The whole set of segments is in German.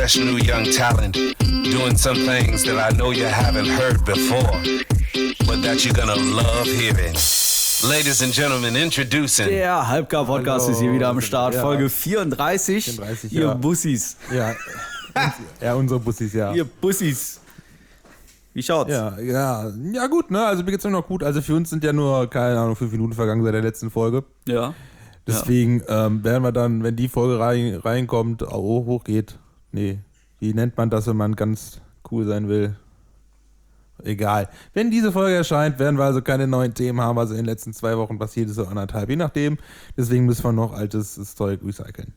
fresh new young talent doing some things that I know you haven't heard before, but that you're gonna love hearing. Ladies and Gentlemen, introducing. Der Halbgar-Podcast ist hier wieder am Start. Ja. Folge 34. Ihr ja. Bussis. Ja, unsere Bussis, ja. Ihr Bussis. Wie schaut's? Ja, gut, ne? Also mir geht's immer noch gut. Also für uns sind ja nur, keine Ahnung, 5 Minuten vergangen seit der letzten Folge. Ja. Deswegen werden wir dann, wenn die Folge reinkommt, hochgeht. Nee, wie nennt man das, wenn man ganz cool sein will? Egal. Wenn diese Folge erscheint, werden wir also keine neuen Themen haben. Also in den letzten 2 Wochen passiert es so 1,5, je nachdem. Deswegen müssen wir noch altes Zeug recyceln.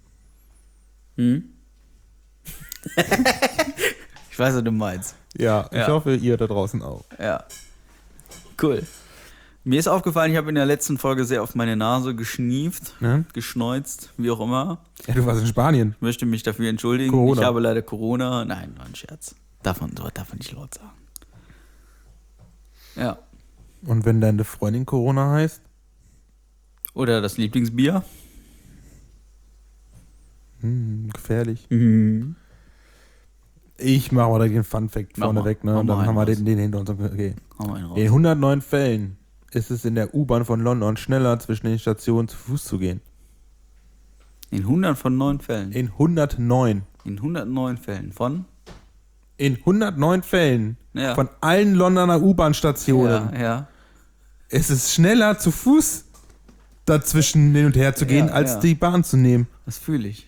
Ich weiß, was du meinst. Ja, ich hoffe, ihr da draußen auch. Ja. Cool. Mir ist aufgefallen, ich habe in der letzten Folge sehr auf meine Nase geschnieft, geschneuzt, wie auch immer. Ja, du warst in Spanien. Ich möchte mich dafür entschuldigen. Corona. Ich habe leider Corona. Nein, war ein Scherz. Darf man nicht laut sagen. Ja. Und wenn deine Freundin Corona heißt? Oder das Lieblingsbier? Gefährlich. Ich mache mal den Funfact vorne weg, ne? Und dann haben wir den hinter uns. Okay. In 109 Fällen ist es in der U-Bahn von London schneller, zwischen den Stationen zu Fuß zu gehen. In 109 Fällen? In 109. In 109 Fällen von? In 109 Fällen von allen Londoner U-Bahn-Stationen. Ja. Es ist schneller, zu Fuß dazwischen hin und her zu gehen, als die Bahn zu nehmen. Das fühle ich.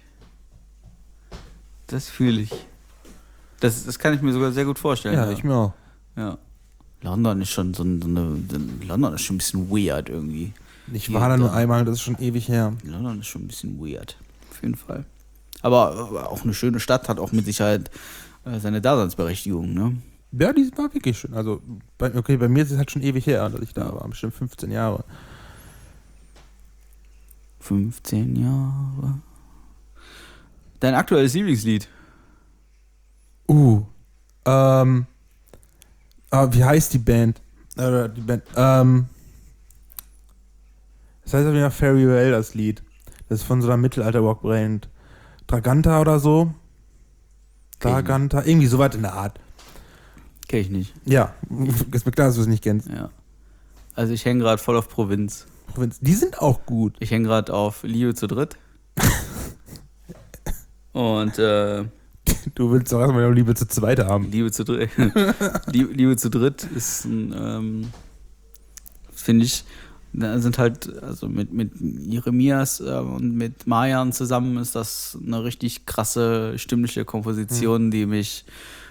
Das kann ich mir sogar sehr gut vorstellen. Ja, ich mir auch. Ja. London ist schon London ist schon ein bisschen weird irgendwie. Ich war da nur einmal, das ist schon ewig her. London ist schon ein bisschen weird. Auf jeden Fall. Aber auch eine schöne Stadt, hat auch mit Sicherheit seine Daseinsberechtigung, ne? Ja, die war wirklich schön. Also, bei mir ist es halt schon ewig her, dass ich da war. Bestimmt 15 Jahre. 15 Jahre. Dein aktuelles Lieblingslied? Wie heißt die Band? Das heißt auf jeden Fall Fairy Well, das Lied. Das ist von so einer Mittelalter-Rock-Band. Draganta oder so. Draganta, irgendwie so weit in der Art. Kenn ich nicht. Ja, ist mir klar, dass du es nicht kennst. Ja. Also ich hänge gerade voll auf Provinz. Die sind auch gut. Ich hänge gerade auf Liebe zu dritt. Und du willst doch erstmal noch Liebe zu zweit haben. Liebe zu dritt. Liebe zu dritt ist ein, finde ich, da sind halt, also mit Jeremias und mit Marjan zusammen ist das eine richtig krasse stimmliche Komposition, die mich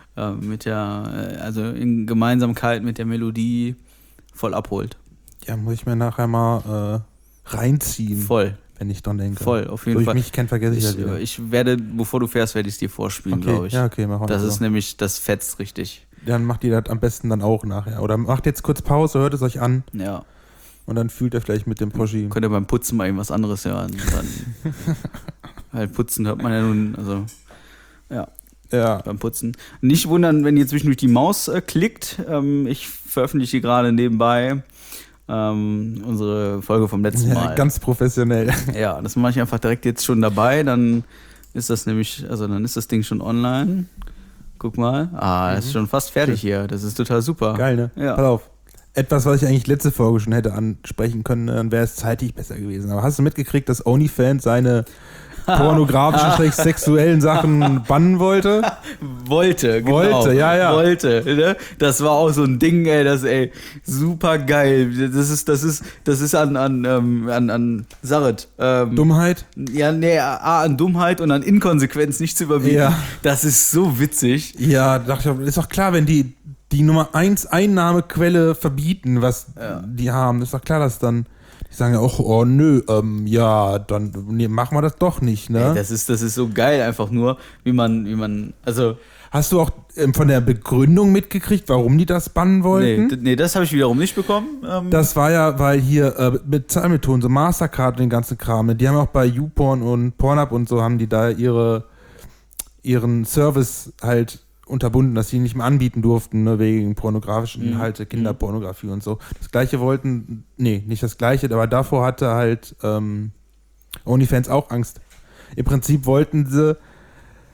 also in Gemeinsamkeit mit der Melodie voll abholt. Ja, muss ich mir nachher mal reinziehen. Voll. Wenn ich dran denke. Voll, auf jeden Fall. Ich mich kennt, vergesse ich halt wieder. Ich werde, bevor du fährst, werde ich es dir vorspielen, glaube ich. Ja, okay, mach mal. Das ist nämlich, das fetzt richtig. Dann macht ihr das am besten dann auch nachher. Oder macht jetzt kurz Pause, hört es euch an. Ja. Und dann fühlt ihr vielleicht mit dem Poschi. Könnt ihr beim Putzen mal irgendwas anderes hören. Weil Putzen hört man ja nun, also, ja. Beim Putzen. Nicht wundern, wenn ihr zwischendurch die Maus klickt. Ich veröffentliche gerade nebenbei unsere Folge vom letzten Mal. Ja, ganz professionell. Ja, das mache ich einfach direkt jetzt schon dabei. Dann ist das nämlich, dann ist das Ding schon online. Guck mal. Das ist schon fast fertig hier. Das ist total super. Geil, ne? Ja. Pass auf. Etwas, was ich eigentlich letzte Folge schon hätte ansprechen können, dann wäre es zeitlich besser gewesen. Aber hast du mitgekriegt, dass OnlyFans seine pornografischen, sexuellen Sachen bannen wollte? Wollte, ja. Wollte, ne? Das war auch so ein Ding, super geil. Das ist an Sarit. Dummheit? Ja, nee, an Dummheit und an Inkonsequenz nicht zu überbieten. Ja. Das ist so witzig. Ja, dachte ich, ist doch klar, wenn die Nummer 1 Einnahmequelle verbieten, was die haben, ist doch klar, dass dann die sagen ja auch, oh nö, dann machen wir das doch nicht, ne? Ey, das ist so geil einfach nur, wie man, also... Hast du auch von der Begründung mitgekriegt, warum die das bannen wollten? Nee, das habe ich wiederum nicht bekommen. Das war ja, weil hier mit Zahlmethoden, so Mastercard und den ganzen Kram, die haben auch bei YouPorn und Pornhub und so, haben die da ihren Service halt unterbunden, dass sie nicht mehr anbieten durften, ne, wegen pornografischen Inhalte, Kinderpornografie und so. Das Gleiche nicht das Gleiche, aber davor hatte halt OnlyFans auch Angst. Im Prinzip wollten sie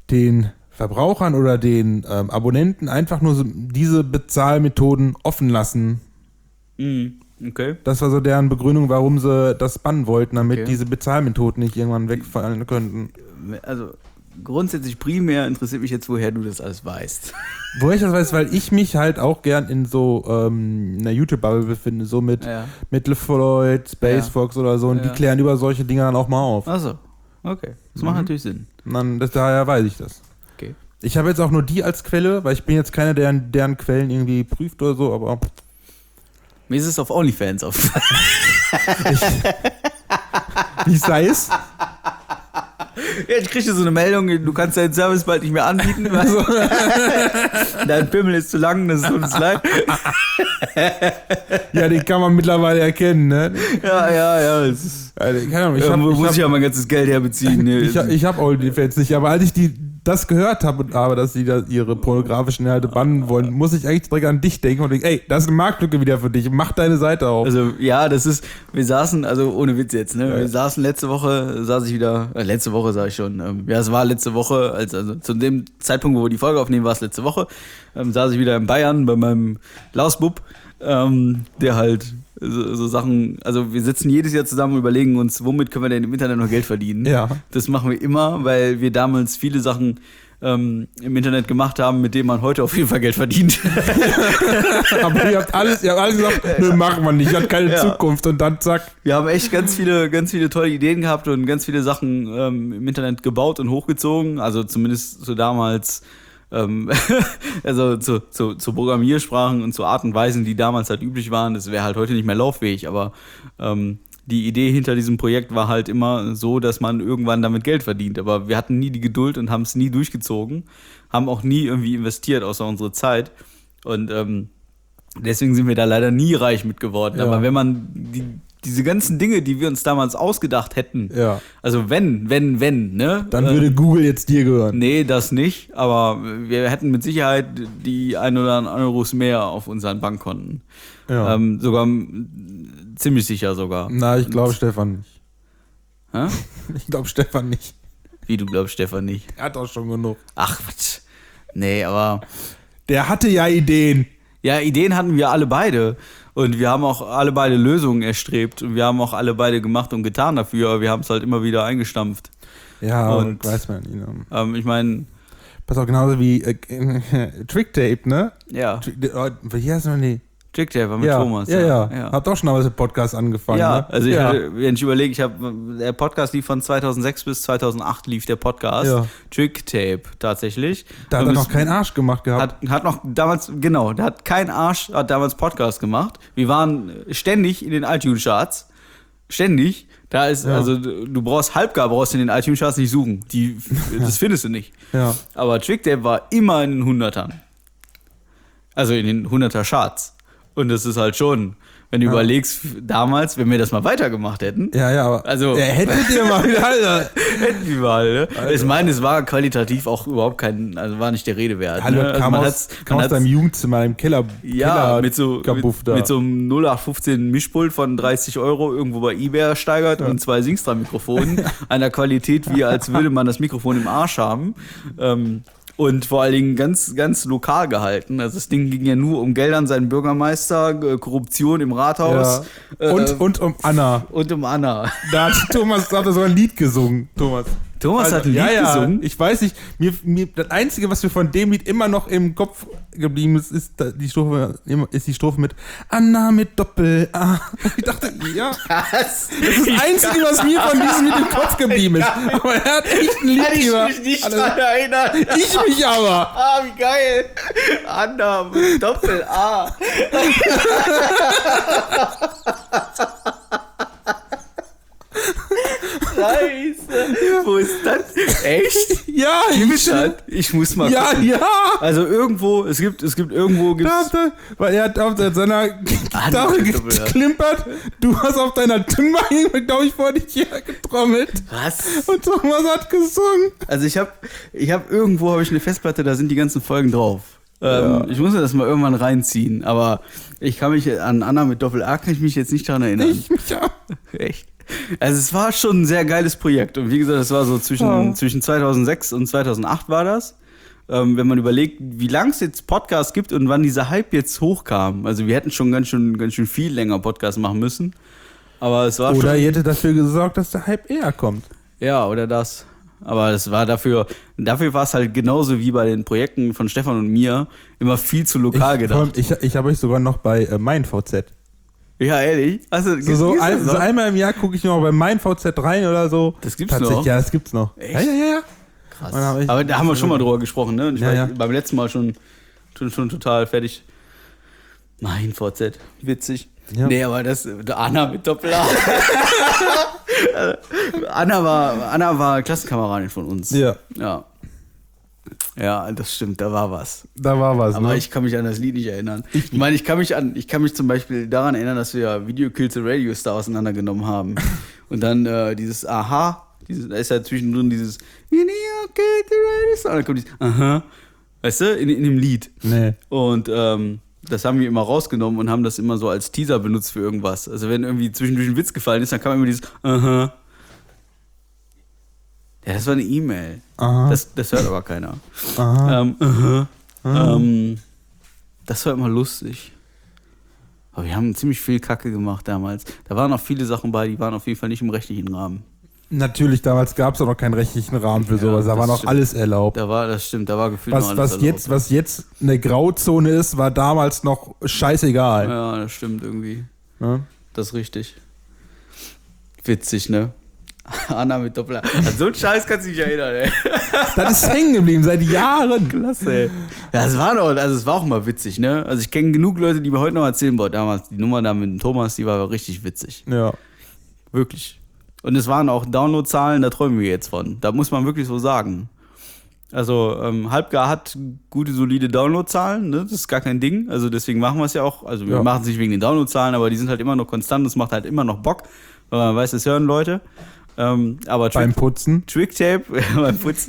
den Verbrauchern oder den Abonnenten einfach nur so diese Bezahlmethoden offen lassen. Okay. Das war so deren Begründung, warum sie das bannen wollten, damit diese Bezahlmethoden nicht irgendwann wegfallen könnten. Also grundsätzlich primär interessiert mich jetzt, woher du das alles weißt. Woher ich das weiß, weil ich mich halt auch gern in so einer YouTube-Bubble befinde, so mit LeFloid, Space Fox oder so, und die klären über solche Dinge dann auch mal auf. Ach so, okay. Das macht natürlich Sinn. Daher weiß ich das. Okay. Ich habe jetzt auch nur die als Quelle, weil ich bin jetzt keiner, der deren Quellen irgendwie prüft oder so, aber... Mir ist es auf OnlyFans aufgefallen. Wie sei es? Ja, ich kriege so eine Meldung, du kannst deinen Service bald nicht mehr anbieten. Also, dein Pimmel ist zu lang, das tut uns leid. Ja, den kann man mittlerweile erkennen, ne? Ja. Das ist, muss ich ja mein ganzes Geld herbeziehen. Ne? Ich habe OnlyFans nicht, aber als ich das gehört habe, dass sie da ihre pornografischen Inhalte bannen wollen, muss ich eigentlich direkt an dich denken und denken, ey, das ist eine Marktlücke wieder für dich, mach deine Seite auf. Also ja, wir saßen, also ohne Witz jetzt, ne? Wir saßen letzte Woche sage ich schon, es war letzte Woche, also zu dem Zeitpunkt, wo wir die Folge aufnehmen, war es letzte Woche, saß ich wieder in Bayern bei meinem Lausbub, der halt so Sachen, also wir sitzen jedes Jahr zusammen und überlegen uns, womit können wir denn im Internet noch Geld verdienen. Ja. Das machen wir immer, weil wir damals viele Sachen im Internet gemacht haben, mit denen man heute auf jeden Fall Geld verdient. Aber ihr habt alles gesagt, nö, machen wir nicht, hat keine Zukunft, und dann zack. Wir haben echt ganz viele tolle Ideen gehabt und ganz viele Sachen im Internet gebaut und hochgezogen, also zumindest so damals. Also zu Programmiersprachen und zu Art und Weisen, die damals halt üblich waren, das wäre halt heute nicht mehr lauffähig, aber die Idee hinter diesem Projekt war halt immer so, dass man irgendwann damit Geld verdient, aber wir hatten nie die Geduld und haben es nie durchgezogen, haben auch nie irgendwie investiert, außer unsere Zeit, und deswegen sind wir da leider nie reich mit geworden, aber wenn man diese ganzen Dinge, die wir uns damals ausgedacht hätten, also wenn, ne? Dann würde Google jetzt dir gehören. Nee, das nicht, aber wir hätten mit Sicherheit die 1 oder anderen Euros mehr auf unseren Bankkonten. Ja. Sogar ziemlich sicher sogar. Na, ich glaube Stefan nicht. Hä? Ich glaube Stefan nicht. Wie, du glaubst Stefan nicht? Er hat auch schon genug. Ach, Quatsch. Nee, aber... Der hatte ja Ideen. Ja, Ideen hatten wir alle beide. Und wir haben auch alle beide Lösungen erstrebt. Und wir haben auch alle beide gemacht und getan dafür. Aber wir haben es halt immer wieder eingestampft. Ja, und weiß man. Ich meine... Pass auf, genauso wie Tricktape, ne? Ja. Wie heißt noch die? Tricktape war mit Thomas. Ja. Habt auch schon mal mit dem Podcast angefangen, ja, ne? Also wenn ich überlege, der Podcast lief von 2006 bis 2008 lief der Podcast. Ja. Tricktape tatsächlich. Da hat er noch keinen Arsch gemacht gehabt. Hat noch damals, genau, der hat keinen Arsch, hat damals Podcast gemacht. Wir waren ständig in den iTunes-Charts. Ständig. Da ist, also du brauchst in den iTunes-Charts nicht suchen. Das findest du nicht. Ja. Aber Tricktape war immer in den 100ern. Also in den 100er-Charts. Und das ist halt schon, wenn du überlegst, damals, wenn wir das mal weitergemacht hätten. Ja, aber hättet ihr mal wieder, Alter. Hätten wir mal, ne? Also, ich meine, es war qualitativ auch überhaupt war nicht der Rede wert. Hallo, ne? Kam aus deinem Jugendzimmer im Keller. Ja, mit so einem 0815 Mischpult von 30 Euro irgendwo bei eBay ersteigert und 2 Singstra-Mikrofonen. Einer Qualität, wie als würde man das Mikrofon im Arsch haben. Und vor allen Dingen ganz, ganz lokal gehalten. Also das Ding ging ja nur um Geld an seinen Bürgermeister, Korruption im Rathaus. Ja. Und um Anna. Und um Anna. Da hat Thomas so ein Lied gesungen, Thomas hat ein Lied gesungen? Ich weiß nicht, mir das Einzige, was mir von dem Lied immer noch im Kopf geblieben ist, ist die Strophe mit Anna mit Doppel-A. Und ich dachte, das ist das Einzige, was mir von diesem Lied im Kopf geblieben ist. Aber er hat echt ein Lied gemacht. Ich mich nicht dran erinnern. Ich mich aber. Wie geil. Anna mit Doppel-A. Scheiße. Wo ist das? Echt? Ja, ich muss mal gucken. Ja. Also irgendwo, es gibt irgendwo... Weil er hat auf seiner Gitarre geklimpert. Du hast auf deiner Timber, glaube ich, vor dich her getrommelt. Was? Und Thomas hat gesungen. Also ich hab irgendwo eine Festplatte, da sind die ganzen Folgen drauf. Ich muss mir das mal irgendwann reinziehen, aber ich kann mich an Anna mit Doppel-A kann ich mich jetzt nicht dran erinnern. Ich mich auch. Echt? Also es war schon ein sehr geiles Projekt. Und wie gesagt, es war so zwischen 2006 und 2008 war das. Wenn man überlegt, wie lange es jetzt Podcasts gibt und wann dieser Hype jetzt hochkam. Also wir hätten schon ganz schön viel länger Podcasts machen müssen. Aber es war Oder ihr hättet dafür gesorgt, dass der Hype eher kommt. Ja, oder das. Aber es war dafür war es halt genauso wie bei den Projekten von Stefan und mir immer viel zu lokal gedacht. Ich habe euch sogar noch bei MeinVZ. Ja, ehrlich? Also, so einmal im Jahr gucke ich noch bei MeinVZ rein oder so. Das gibt's noch? Ja, das gibt's noch. Echt? Ja. Krass. Aber da haben wir schon mal drüber gesprochen, ne? Und ich war beim letzten Mal schon total fertig. MeinVZ, witzig. Ja. Nee, aber das Anna mit Doppel-A. Anna war Klassenkameradin von uns. Ja. Ja, das stimmt, da war was. Aber ich kann mich an das Lied nicht erinnern. Ich meine, ich kann mich zum Beispiel daran erinnern, dass wir Video Kills the Radio Star auseinandergenommen haben. Und dann dieses Aha, da ist ja zwischendrin dieses Video Kills the Radio Star. Und dann kommt dieses Aha. Weißt du, in dem Lied. Nee. Und das haben wir immer rausgenommen und haben das immer so als Teaser benutzt für irgendwas. Also wenn irgendwie zwischendurch ein Witz gefallen ist, dann kam immer dieses Aha. Ja, das war eine E-Mail. Das hört aber keiner. Das war immer lustig. Aber wir haben ziemlich viel Kacke gemacht damals. Da waren auch viele Sachen bei, die waren auf jeden Fall nicht im rechtlichen Rahmen. Natürlich, damals gab es auch noch keinen rechtlichen Rahmen für sowas. Da war noch alles erlaubt. Das stimmt, da war gefühlt noch alles erlaubt. Was jetzt eine Grauzone ist, war damals noch scheißegal. Ja, das stimmt irgendwie. Ja? Das ist richtig. Witzig, ne? Anna mit Doppel-A. An so einen Scheiß kannst du dich erinnern, ey. Das ist hängen geblieben, seit Jahren. Klasse, ey. Ja, es war auch mal witzig, ne? Also ich kenne genug Leute, die mir heute noch erzählen, boah, damals die Nummer da mit dem Thomas, die war richtig witzig. Ja. Wirklich. Und es waren auch Downloadzahlen, da träumen wir jetzt von. Da muss man wirklich so sagen. Also Halbgar hat gute, solide Downloadzahlen, ne? Das ist gar kein Ding. Also deswegen machen wir es ja auch. Also wir machen es nicht wegen den Downloadzahlen, aber die sind halt immer noch konstant. Das macht halt immer noch Bock, weil man weiß, das hören Leute. Aber beim Putzen? Tricktape, beim Putzen.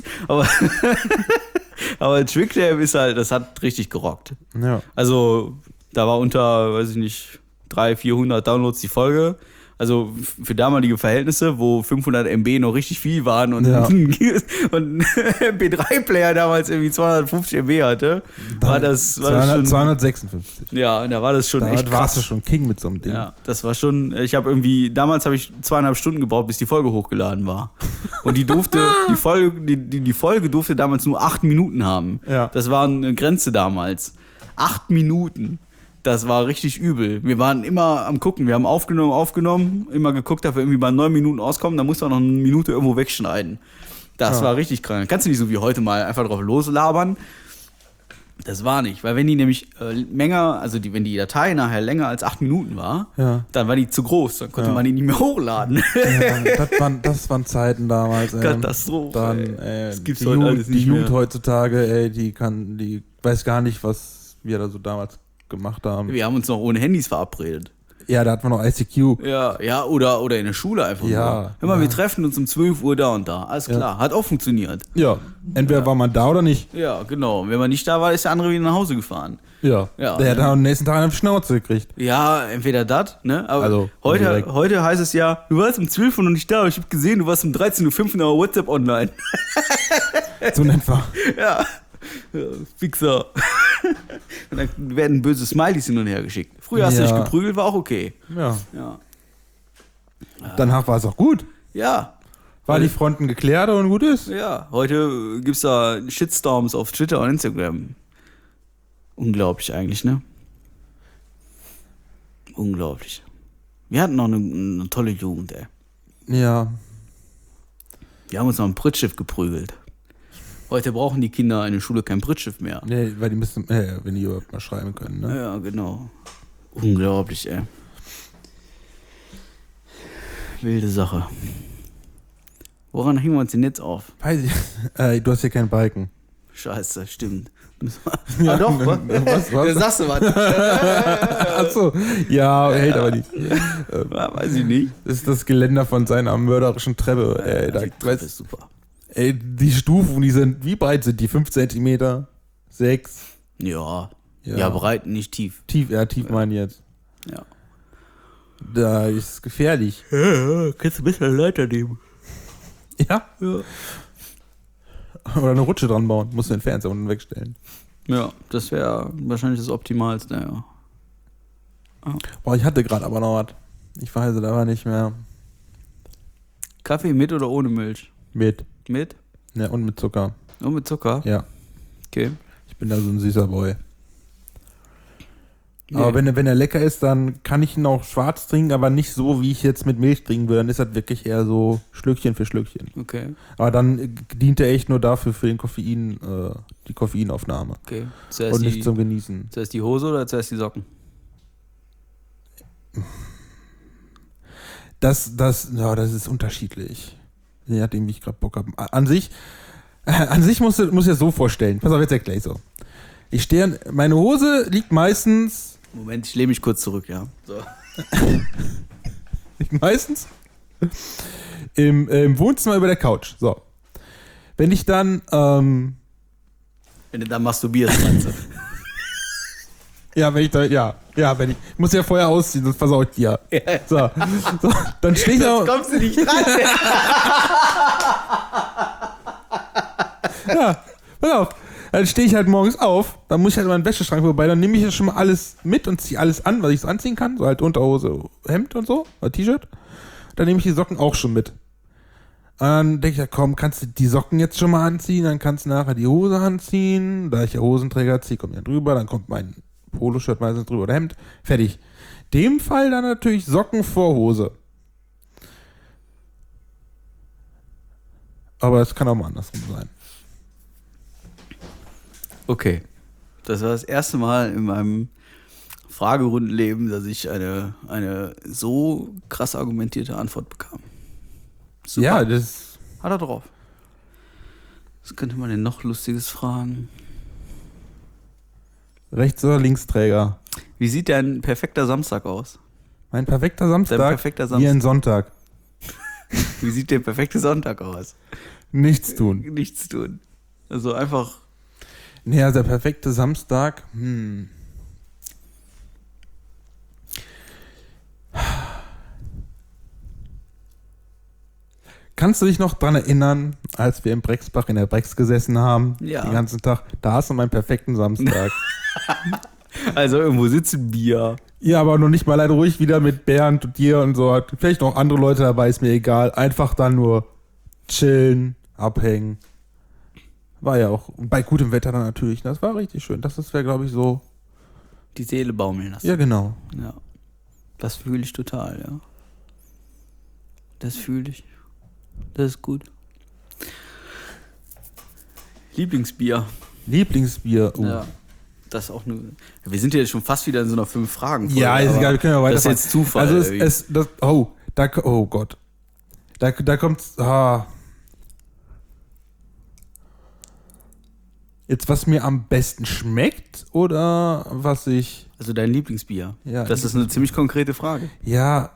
Aber Tricktape ist halt, das hat richtig gerockt. Ja. Also da war unter, weiß ich nicht, 300-400 Downloads die Folge. Also für damalige Verhältnisse, wo 500 MB noch richtig viel waren und ein MP3-Player damals irgendwie 250 MB hatte, war das schon... 256. Ja, da war das schon echt krass. Da warst du schon King mit so einem Ding. Ja, das war schon... Damals habe ich 2,5 Stunden gebraucht, bis die Folge hochgeladen war. Und die Folge durfte damals nur 8 Minuten haben. Ja. Das war eine Grenze damals. 8 Minuten. Das war richtig übel. Wir waren immer am Gucken. Wir haben aufgenommen, immer geguckt, dass wir irgendwie bei 9 Minuten auskommen. Da musst du auch noch eine Minute irgendwo wegschneiden. Das war richtig krank. Kannst du nicht so wie heute mal einfach drauf loslabern. Das war nicht. Weil wenn die nämlich wenn die Datei nachher länger als 8 Minuten war, dann war die zu groß. Dann konnte man die nicht mehr hochladen. Ja, das waren Zeiten damals. Katastrophe. Das gibt's heute alles nicht mehr. Die Jugend heutzutage, die weiß gar nicht, was wir da so damals gemacht haben. Wir haben uns noch ohne Handys verabredet. Ja, da hatten wir noch ICQ. Ja, oder in der Schule einfach. Ja. Hör mal, wir treffen uns um 12 Uhr da und da. Alles klar, hat auch funktioniert. Ja, entweder war man da oder nicht. Ja, genau. Und wenn man nicht da war, ist der andere wieder nach Hause gefahren. Ja. Der hat am nächsten Tag eine Schnauze gekriegt. Ja, entweder das, ne? Aber heute heißt es ja, du warst um 12 Uhr noch nicht da, aber ich habe gesehen, du warst um 13.05 Uhr in der WhatsApp online. So einfach. Ja. Fixer. Und dann werden böse Smileys hin und her geschickt. Früher hast du dich geprügelt, war auch okay. Ja. Danach war es auch gut. Ja. Waren die Fronten geklärt und gut ist? Ja. Heute gibt's da Shitstorms auf Twitter und Instagram. Unglaublich eigentlich, ne? Unglaublich. Wir hatten noch eine tolle Jugend, ey. Ja. Wir haben uns noch ein Prittschiff geprügelt. Heute brauchen die Kinder in der Schule kein Prittschiff mehr. Nee, weil die müssen, wenn die überhaupt mal schreiben können, ne? Ja, genau. Unglaublich, ey. Wilde Sache. Woran hängen wir uns denn jetzt auf? Weiß ich. Du hast hier keinen Balken. Scheiße, stimmt. Doch, was? Da sagst du was. Achso, ja, hält aber nicht. Weiß ich nicht. Das ist das Geländer von seiner mörderischen Treppe. Die Treppe ist super. Die Stufen, wie breit sind die? 5 cm? 6? Ja, breit, nicht tief. Tief meine ich jetzt. Ja. Da ist es gefährlich. Ja, kannst du ein bisschen Leiter nehmen. Ja? Ja. Oder eine Rutsche dran bauen. Musst du den Fernseher unten wegstellen. Ja, das wäre wahrscheinlich das Optimalste, ja. Boah, ich hatte gerade aber noch was. Ich weiß es aber nicht mehr. Kaffee mit oder ohne Milch? Mit. Mit? Ja, und mit Zucker. Und mit Zucker? Ja. Okay. Ich bin da so ein süßer Boy. Nee. Aber wenn er lecker ist, dann kann ich ihn auch schwarz trinken, aber nicht so, wie ich jetzt mit Milch trinken würde. Dann ist das wirklich eher so Schlückchen für Schlückchen. Okay. Aber dann dient er echt nur dafür für den Koffein, die Koffeinaufnahme. Okay. Und nicht zum Genießen. Zuerst die Hose oder zuerst die Socken? Das ist unterschiedlich. Je nachdem, wie ich gerade Bock habe. An sich muss ich das so vorstellen. Pass auf, jetzt erkläre ich so. Meine Hose liegt meistens. Moment, ich lehne mich kurz zurück, ja. So. Liegt meistens im Wohnzimmer über der Couch. So. Wenn ich dann. Wenn du da masturbierst, meinst du? Ja, wenn ich da. Ja, wenn ich. Muss ja vorher ausziehen, sonst versau ich dir. So. Dann stehe ich da. Kommst du nicht ran? Ja, pass auf. Dann stehe ich halt morgens auf, dann muss ich halt in meinen Wäscheschrank vorbei, dann nehme ich ja schon mal alles mit und ziehe alles an, was ich so anziehen kann, so halt Unterhose, Hemd und so, oder T-Shirt. Dann nehme ich die Socken auch schon mit. Und dann denke ich, ja komm, kannst du die Socken jetzt schon mal anziehen, dann kannst du nachher die Hose anziehen, da ich ja Hosenträger ziehe, kommt ja drüber, dann kommt mein Poloshirt meistens drüber oder Hemd, fertig. Dem Fall dann natürlich Socken vor Hose. Aber es kann auch mal andersrum sein. Okay. Das war das erste Mal in meinem Fragerundenleben, dass ich eine so krass argumentierte Antwort bekam. Super. Ja, das hat er drauf. Was könnte man denn noch Lustiges fragen? Rechts- oder Linksträger? Wie sieht dein perfekter Samstag aus? Mein perfekter Samstag? Wie ein Sonntag. Wie sieht der perfekte Sonntag aus? Nichts tun. Nichts tun. Also einfach... Nee, also der perfekte Samstag, Kannst du dich noch dran erinnern, als wir im Brexbach in der Brex gesessen haben, ja. Den ganzen Tag? Da hast du meinen perfekten Samstag. Also irgendwo sitzen Bier. Ja, aber noch nicht mal leider ruhig wieder mit Bernd und dir und so. Vielleicht noch andere Leute dabei, ist mir egal. Einfach dann nur chillen, abhängen. War ja auch bei gutem Wetter dann natürlich. Das war richtig schön. Das wäre, glaube ich, so... Die Seele baumeln lassen. Ja, genau. Ja. Das fühle ich total, ja. Das fühle ich. Das ist gut. Lieblingsbier. Lieblingsbier. Ja. Das ist auch eine... Wir sind ja jetzt schon fast wieder in so einer 5-Fragen-Folge. Ja, ist egal, wir können ja weiter. Das ist jetzt Zufall. Also oh Gott. Da kommt's... Jetzt, was mir am besten schmeckt oder was ich... Also dein Lieblingsbier? Ja. Das ist eine ziemlich konkrete Frage. Ja.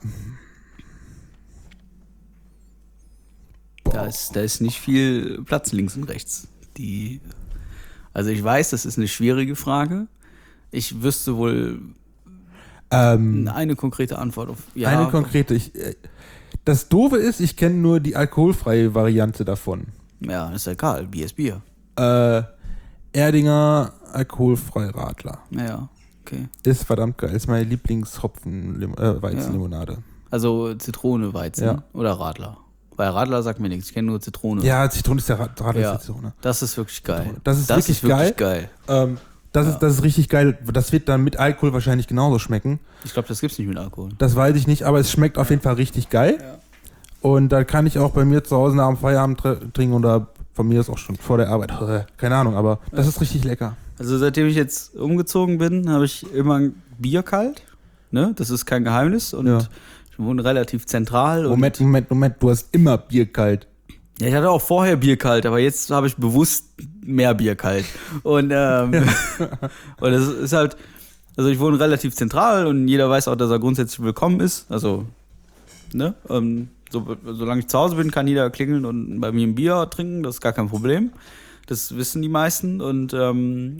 Da ist nicht viel Platz links und rechts. Also ich weiß, das ist eine schwierige Frage. Ich wüsste wohl eine konkrete Antwort auf... Ja, eine konkrete. Das Doofe ist, ich kenne nur die alkoholfreie Variante davon. Ja, ist ja egal. Bier ist Bier. Erdinger alkoholfrei Radler. Ja, okay. Ist verdammt geil. Ist meine Lieblings-Weizenlimonade. Ja. Also Zitrone, Weizen oder Radler. Weil Radler sagt mir nichts. Ich kenne nur Zitrone. Ja, Zitrone ist der Radler. Ja, ist Zitrone. Das ist wirklich geil. Das ist wirklich geil. Das ist richtig geil. Das wird dann mit Alkohol wahrscheinlich genauso schmecken. Ich glaube, das gibt's nicht mit Alkohol. Das weiß ich nicht, aber es schmeckt auf jeden Fall richtig geil. Ja. Und da kann ich auch bei mir zu Hause nach dem Feierabend trinken oder von mir ist auch schon vor der Arbeit. Keine Ahnung, aber das ist richtig lecker. Also seitdem ich jetzt umgezogen bin, habe ich immer ein Bier kalt. Ne? Das ist kein Geheimnis. Und ich wohne relativ zentral. Moment. Du hast immer Bier kalt. Ja, ich hatte auch vorher Bier kalt, aber jetzt habe ich bewusst mehr Bier kalt. Und, und das ist halt, also ich wohne relativ zentral und jeder weiß auch, dass er grundsätzlich willkommen ist. Also, ne? Solange ich zu Hause bin, kann jeder klingeln und bei mir ein Bier trinken, das ist gar kein Problem. Das wissen die meisten. Und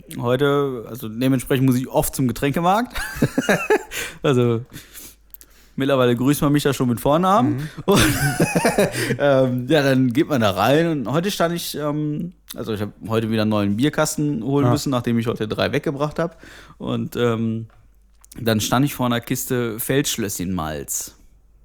heute, also dementsprechend muss ich oft zum Getränkemarkt. Also Mittlerweile grüßt man mich ja schon mit Vornamen. Und, dann geht man da rein. Und heute stand ich, ich habe heute wieder einen neuen Bierkasten holen müssen, nachdem ich heute 3 weggebracht habe. Und dann stand ich vor einer Kiste Feldschlösschen-Malz.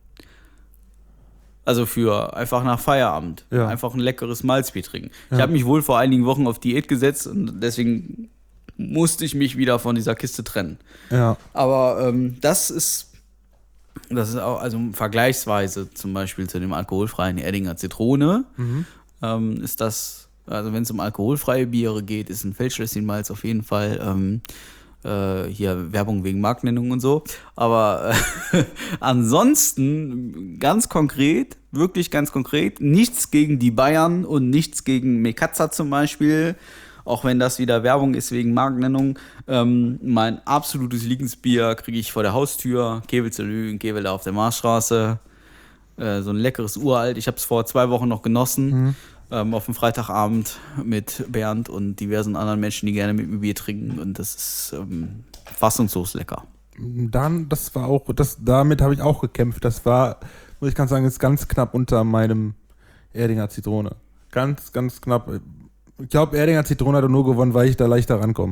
Also für einfach nach Feierabend. Ja. Einfach ein leckeres Malzbier trinken. Ja. Ich habe mich wohl vor einigen Wochen auf Diät gesetzt und deswegen musste ich mich wieder von dieser Kiste trennen. Ja. Aber das ist auch, also vergleichsweise zum Beispiel zu dem alkoholfreien Erdinger Zitrone, ist das, also wenn es um alkoholfreie Biere geht, ist ein Feldschlösschen-Malz auf jeden Fall hier Werbung wegen Markennennung und so. Aber ansonsten ganz konkret, wirklich ganz konkret, nichts gegen die Bayern und nichts gegen Mekatza zum Beispiel, auch wenn das wieder Werbung ist wegen Markennennung. Mein absolutes Lieblingsbier kriege ich vor der Haustür, Kevelzelü in Kevel auf der Marsstraße. So ein leckeres Uralt. Ich habe es vor 2 Wochen noch genossen. Auf dem Freitagabend mit Bernd und diversen anderen Menschen, die gerne mit mir Bier trinken. Und das ist fassungslos lecker. Damit habe ich auch gekämpft. Das war, muss ich ganz sagen, ist ganz knapp unter meinem Erdinger Zitrone. Ganz, ganz knapp. Ich glaube, Erdinger Zitrone hat er nur gewonnen, weil ich da leichter rankomme.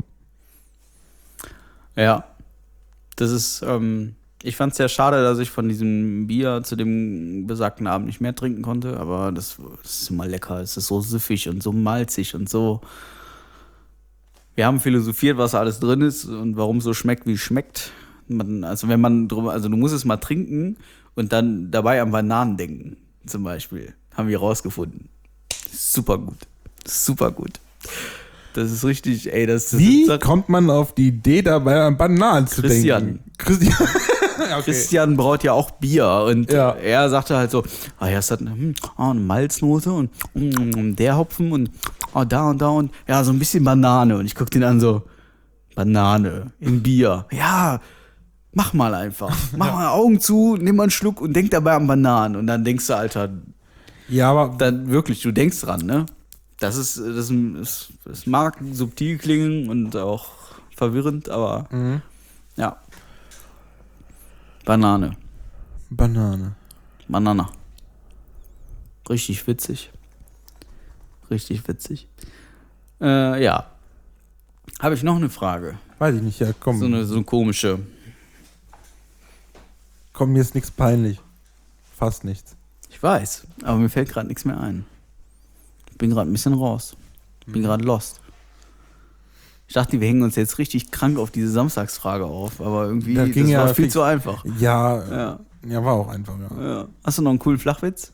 Ja, das ist, ich fand es sehr schade, dass ich von diesem Bier zu dem besagten Abend nicht mehr trinken konnte, aber das ist immer lecker. Es ist so süffig und so malzig und so. Wir haben philosophiert, was alles drin ist und warum es so schmeckt, wie es schmeckt. Du musst es mal trinken und dann dabei an Bananen denken, zum Beispiel. Haben wir rausgefunden. Super gut. Super gut. Das ist richtig, ey, Wie kommt man auf die Idee, dabei an Bananen zu denken? Okay. Christian braut ja auch Bier und er sagte halt so, hier ist das eine Malznote und der Hopfen und da und ja, so ein bisschen Banane. Und ich guck den an so, Banane im Bier. Ja, mach mal einfach. Mach mal Augen zu, nimm mal einen Schluck und denk dabei an Bananen. Und dann denkst du, Alter, ja, aber dann wirklich, du denkst dran, ne? Das mag subtil klingen und auch verwirrend, aber ja. Banane. Richtig witzig. Ja. Habe ich noch eine Frage? Weiß ich nicht, ja, komm. So eine komische. Komm, mir ist nichts peinlich. Fast nichts. Ich weiß, aber mir fällt gerade nichts mehr ein. Ich bin gerade ein bisschen raus. Ich bin gerade lost. Ich dachte, wir hängen uns jetzt richtig krank auf diese Samstagsfrage auf, aber irgendwie, das war viel zu einfach. Ja, war auch einfach, ja. Hast du noch einen coolen Flachwitz?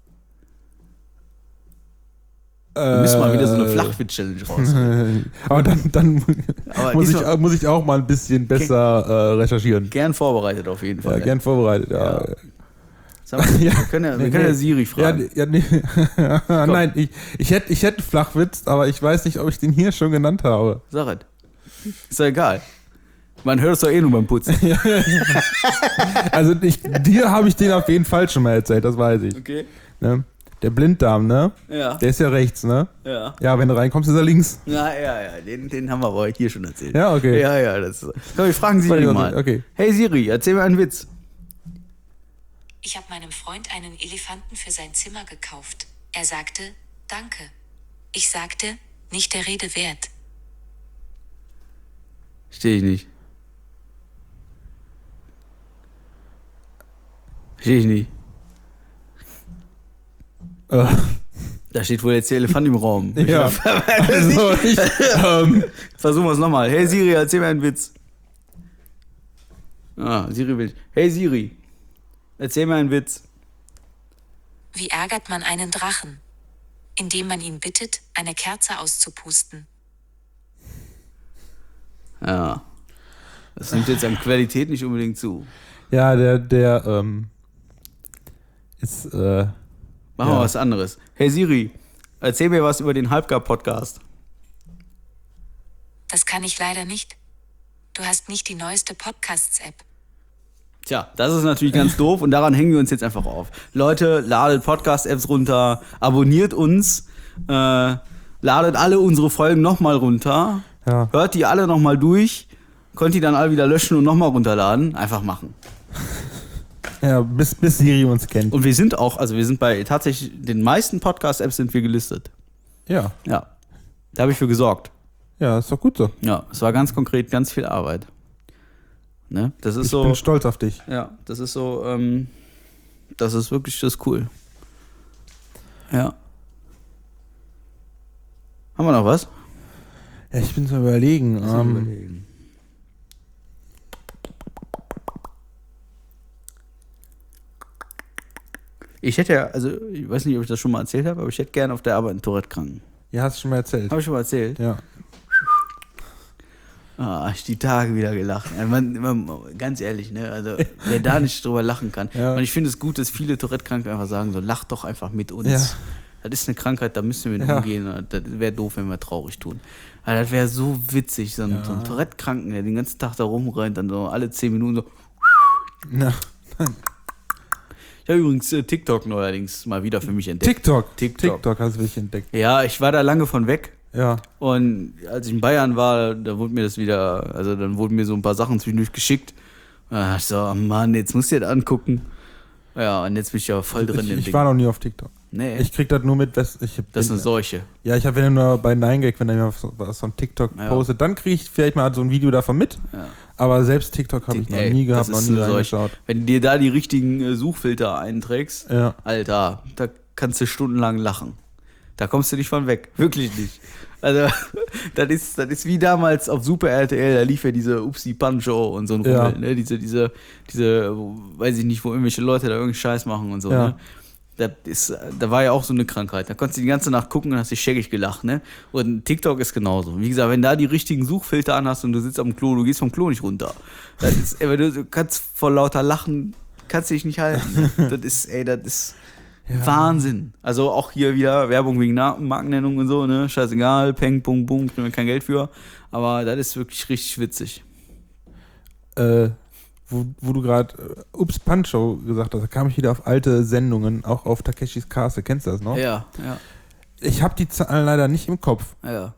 Wir müssen mal wieder so eine Flachwitz-Challenge rausholen. Aber dann muss ich auch mal ein bisschen besser recherchieren. Gern vorbereitet auf jeden Fall. Ja, gern vorbereitet, ja. Wir können ja Siri fragen. Nein, ich hätte Flachwitz, aber ich weiß nicht, ob ich den hier schon genannt habe. Sag es. Ist ja egal. Man hört es doch eh nur beim Putzen. Also dir habe ich den auf jeden Fall schon mal erzählt, das weiß ich. Okay. Ne? Der Blinddarm, ne? Ja. Der ist ja rechts, ne? Ja. Ja, wenn du reinkommst, ist er links. Ja, den haben wir aber hier schon erzählt. Ja, okay. Ja, wir fragen Siri mal. Okay. Hey Siri, erzähl mir einen Witz. Ich habe meinem Freund einen Elefanten für sein Zimmer gekauft. Er sagte, danke. Ich sagte, nicht der Rede wert. Verstehe ich nicht. Da steht wohl jetzt der Elefant im Raum. Ja. Versuchen wir es nochmal. Hey Siri, erzähl mir einen Witz. Siri will. Hey Siri, erzähl mir einen Witz. Wie ärgert man einen Drachen? Indem man ihn bittet, eine Kerze auszupusten. Ja. Das nimmt jetzt an Qualität nicht unbedingt zu. Ja, der ist, Machen wir was anderes. Hey Siri, erzähl mir was über den Halbgar-Podcast. Das kann ich leider nicht. Du hast nicht die neueste Podcasts-App. Tja, das ist natürlich ganz doof und daran hängen wir uns jetzt einfach auf. Leute, ladet Podcast-Apps runter, abonniert uns, ladet alle unsere Folgen nochmal runter, hört die alle nochmal durch, könnt die dann alle wieder löschen und nochmal runterladen. Einfach machen. Ja, bis Siri uns kennt. Und wir sind auch, also wir sind bei tatsächlich den meisten Podcast-Apps sind wir gelistet. Ja. Ja. Da habe ich für gesorgt. Ja, ist doch gut so. Ja, es war ganz konkret ganz viel Arbeit. Ne? Das ist Ich bin stolz auf dich. Ja, das ist so, das ist wirklich das ist cool. Ja. Haben wir noch was? Ja, ich bin zu überlegen. Ich hätte ja, also ich weiß nicht, ob ich das schon mal erzählt habe, aber ich hätte gerne auf der Arbeit einen Tourette-Kranken. Ja, hast du schon mal erzählt. Habe ich schon mal erzählt? Ja. Ah, ich die Tage wieder gelacht. Ja, ganz ehrlich, ne? Also wer da nicht drüber lachen kann. Ja. Und ich finde es gut, dass viele Tourette-Kranke einfach sagen, so lacht doch einfach mit uns. Ja. Das ist eine Krankheit, da müssen wir mit umgehen. Das wäre doof, wenn wir traurig tun. Aber das wäre so witzig, so ein Tourette-Kranken, der den ganzen Tag da rumrennt, dann so alle 10 Minuten so. Ja. Ich habe übrigens TikTok neuerdings mal wieder für mich entdeckt. TikTok hast du mich entdeckt. Ja, ich war da lange von weg. Ja. Und als ich in Bayern war, da wurde mir das wieder, also dann wurden mir so ein paar Sachen zwischendurch geschickt. Da dachte ich so, oh Mann, jetzt musst du dir das angucken. Ja, und jetzt bin ich ja voll drin im Ding. Ich war noch nie auf TikTok. Nee. Ich krieg das nur mit, Das ist eine Seuche. Ja, ich habe ja nur bei 9gag, wenn er mir was von TikTok postet, dann kriege ich vielleicht mal so ein Video davon mit. Ja. Aber selbst TikTok habe ich noch nie gehabt, noch nie reingeschaut. Wenn du dir da die richtigen Suchfilter einträgst, Alter, da kannst du stundenlang lachen. Da kommst du nicht von weg. Wirklich nicht. Also, das ist wie damals auf Super RTL, da lief ja diese Upsi Pancho und so ein Rummel, ne? Diese, weiß ich nicht, wo irgendwelche Leute da irgendeinen Scheiß machen und so, ne? Da war ja auch so eine Krankheit. Da konntest du die ganze Nacht gucken und hast dich scheckig gelacht, ne? Und TikTok ist genauso. Wie gesagt, wenn da die richtigen Suchfilter anhast und du sitzt am Klo, du gehst vom Klo nicht runter. Du kannst vor lauter Lachen, kannst dich nicht halten. Das ist Wahnsinn. Also auch hier wieder Werbung wegen Markennennung und so, ne? Scheißegal, peng, pung, pung, kriegen wir kein Geld für. Aber das ist wirklich richtig witzig. Wo du gerade Ups Pancho gesagt hast, da kam ich wieder auf alte Sendungen, auch auf Takeshis Castle. Kennst du das noch? Ja. Ich habe die Zahlen leider nicht im Kopf. Ja.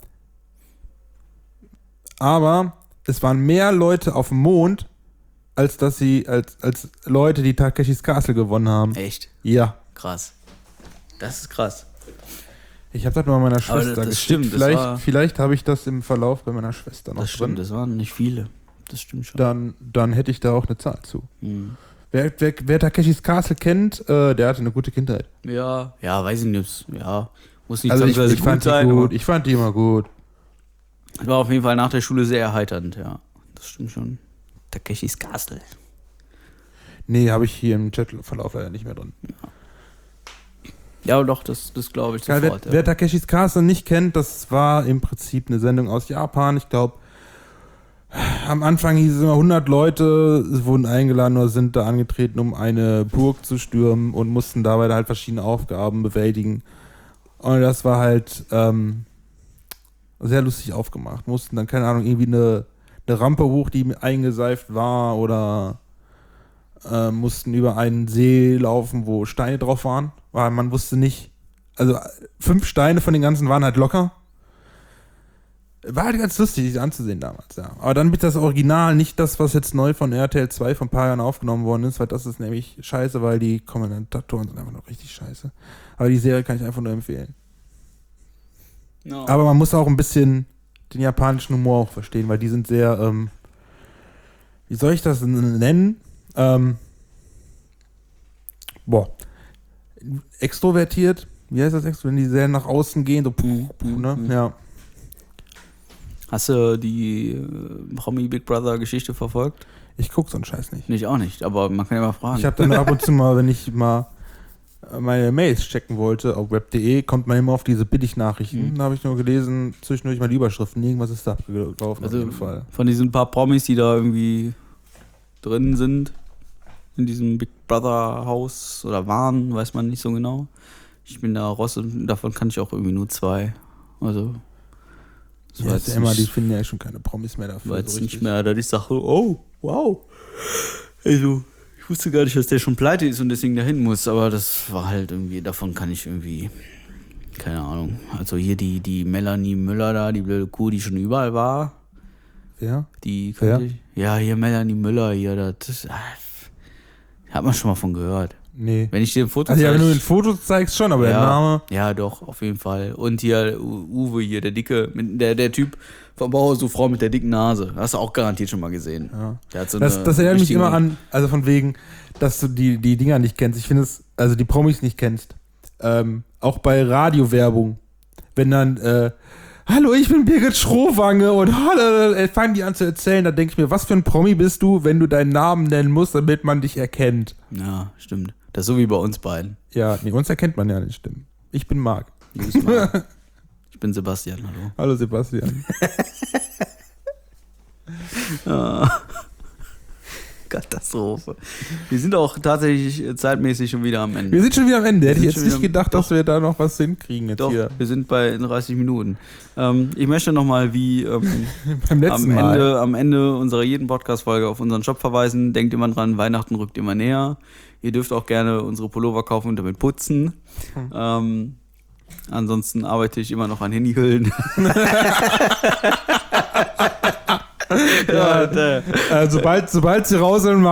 Aber es waren mehr Leute auf dem Mond, als dass sie als Leute, die Takeshis Castle gewonnen haben. Echt? Ja. Krass. Das ist krass. Ich habe das mal meiner Schwester geschickt. Vielleicht habe ich das im Verlauf bei meiner Schwester noch das stimmt, drin. Das waren nicht viele. Das stimmt schon. Dann hätte ich da auch eine Zahl zu. Wer Takeshis Castle kennt, der hatte eine gute Kindheit. Ja, weiß ich nicht. Ja, muss nicht also zwangsweise ich fand gut sein. Gut. Ich fand die immer gut. War auf jeden Fall nach der Schule sehr erheiternd, ja. Das stimmt schon. Takeshis Castle. Nee, habe ich hier im Chatverlauf leider nicht mehr drin. Ja, doch, das glaube ich sofort. Wer Takeshis Castle nicht kennt, das war im Prinzip eine Sendung aus Japan. Ich glaube, am Anfang hieß es immer 100 Leute wurden eingeladen oder sind da angetreten, um eine Burg zu stürmen und mussten dabei halt verschiedene Aufgaben bewältigen. Und das war halt sehr lustig aufgemacht. Mussten dann, keine Ahnung, irgendwie eine Rampe hoch, die eingeseift war, oder mussten über einen See laufen, wo Steine drauf waren. Weil man wusste nicht, also 5 Steine von den ganzen waren halt locker. War halt ganz lustig, die anzusehen damals, ja. Aber dann mit das Original, nicht das, was jetzt neu von RTL 2 vor ein paar Jahren aufgenommen worden ist, weil das ist nämlich scheiße, weil die Kommentatoren sind einfach noch richtig scheiße. Aber die Serie kann ich einfach nur empfehlen. No. Aber man muss auch ein bisschen den japanischen Humor auch verstehen, weil die sind sehr, wie soll ich das nennen? Extrovertiert. Wie heißt das? Wenn die sehr nach außen gehen, so ne? Ja. Hast du die Promi Big Brother Geschichte verfolgt? Ich guck so einen Scheiß nicht. Ich auch nicht, aber man kann ja mal fragen. Ich habe dann ab und zu mal, wenn ich mal meine Mails checken wollte auf web.de, kommt man immer auf diese Billig-Nachrichten. Da habe ich nur gelesen, zwischendurch mal die Überschriften. Irgendwas ist da abgelaufen, also auf jeden Fall. Von diesen paar Promis, die da irgendwie drin sind, in diesem Big Brother Haus oder waren, weiß man nicht so genau. Ich bin da raus und davon kann ich auch irgendwie nur 2. Also ja, ist ja immer, die finden ja schon keine Promis mehr dafür. Weil es nicht mehr, dass ich sage, oh, wow. Also, ich wusste gar nicht, dass der schon pleite ist und deswegen dahin muss, aber das war halt irgendwie, davon kann ich irgendwie, keine Ahnung. Also hier die Melanie Müller da, die blöde Kuh, die schon überall war. Ja? Die kannte ich. Ja, hier Melanie Müller, hier, das Hat man schon mal von gehört. Nee. Wenn ich dir ein Foto zeige. Also ja, wenn du ein Foto zeigst, schon, aber der Name. Ja, doch, auf jeden Fall. Und hier Uwe hier, der Dicke, der Typ vom Bauhaus, so Frau mit der dicken Nase. Hast du auch garantiert schon mal gesehen. Ja. Der hat so das erinnert mich immer an, also von wegen, dass du die Dinger nicht kennst. Ich finde es, also die Promis nicht kennst. Auch bei Radiowerbung. Wenn dann, hallo, ich bin Birgit Schrowange und fangen die an zu erzählen, da denke ich mir, was für ein Promi bist du, wenn du deinen Namen nennen musst, damit man dich erkennt. Ja, stimmt. Das ist so wie bei uns beiden. Ja, nee, uns erkennt man ja nicht, stimmt. Ich bin Marc. Ich bin Sebastian, hallo. Hallo Sebastian. Katastrophe. Wir sind auch tatsächlich zeitmäßig schon wieder am Ende. Wir sind schon wieder am Ende. Hätte ich jetzt nicht gedacht, dass wir da noch was hinkriegen jetzt hier. Wir sind bei 30 Minuten. Ich möchte nochmal wie beim letzten Mal am Ende unserer jeden Podcast-Folge auf unseren Shop verweisen. Denkt immer dran, Weihnachten rückt immer näher. Ihr dürft auch gerne unsere Pullover kaufen und damit putzen. Ansonsten arbeite ich immer noch an Handyhüllen. Sobald sie raus sind,